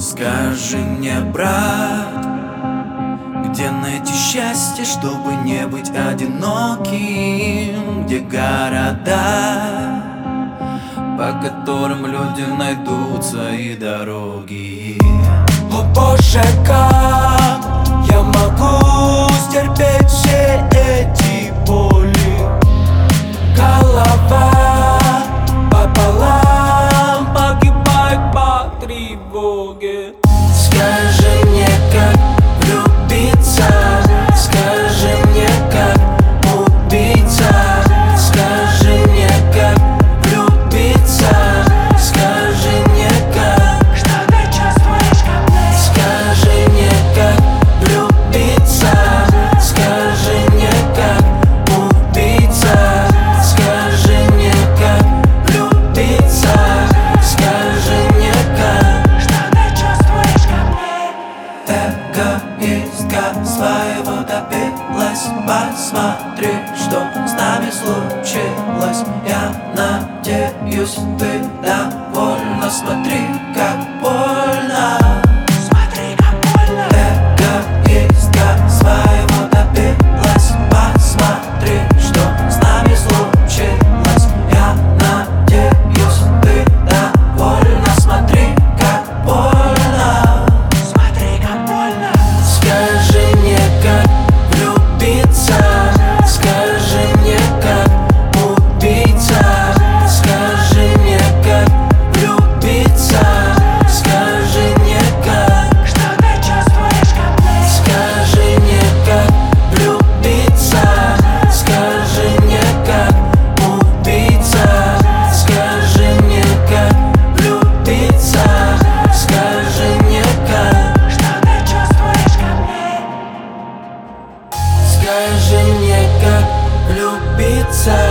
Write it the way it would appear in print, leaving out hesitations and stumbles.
Скажи мне, брат, где найти счастье, чтобы не быть одиноким? Где города, по которым люди найдутся, и дороги? О Боже, как я могу стерпеть все эти боли? Голова пополам погибает по тревоге. Скажи мне, как влюбиться? Скажи мне, как убийца? Скажи мне, как влюбиться? Скажи мне, как что ты чувствуешь ко мне? Скажи мне, как влюбиться? Скажи мне, как убийца? Скажи мне, как влюбиться? Скажи мне, как что ты чувствуешь ко мне? Эгоистка своего добилась. Посмотри, что с нами случилось. Я надеюсь, ты довольна. Смотри, как больно. Смотри, как больно. Эгоистка своего добилась. Посмотри, что с нами случилось. Я надеюсь, ты довольна. Смотри, как больно. Смотри, как больно. Скажи мне, как влюбиться? Скажи мне, как убийца? Скажи мне, как влюбиться? Скажи мне, как что ты чувствуешь ко мне? Скажи мне, как влюбиться? Скажи мне, как убийца? Скажи мне, как влюбиться? Скажи мне, как что ты чувствуешь ко мне? Скажи мне, как влюбиться?